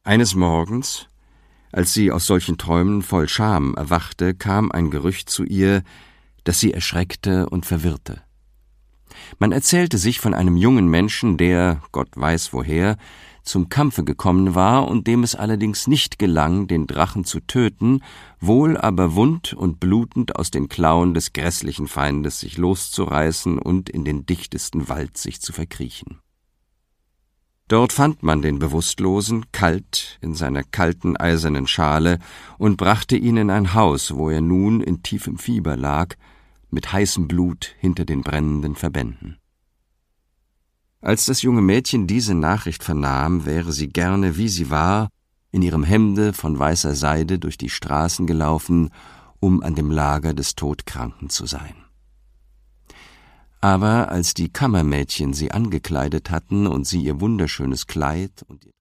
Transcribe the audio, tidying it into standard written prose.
Eines Morgens, als sie aus solchen Träumen voll Scham erwachte, kam ein Gerücht zu ihr, das sie erschreckte und verwirrte. Man erzählte sich von einem jungen Menschen, der, Gott weiß woher, zum Kampfe gekommen war und dem es allerdings nicht gelang, den Drachen zu töten, wohl aber wund und blutend aus den Klauen des grässlichen Feindes sich loszureißen und in den dichtesten Wald sich zu verkriechen. Dort fand man den Bewusstlosen kalt in seiner kalten eisernen Schale und brachte ihn in ein Haus, wo er nun in tiefem Fieber lag, mit heißem Blut hinter den brennenden Verbänden. Als das junge Mädchen diese Nachricht vernahm, wäre sie gerne, wie sie war, in ihrem Hemde von weißer Seide durch die Straßen gelaufen, um an dem Lager des Todkranken zu sein. Aber als die Kammermädchen sie angekleidet hatten und sie ihr wunderschönes Kleid und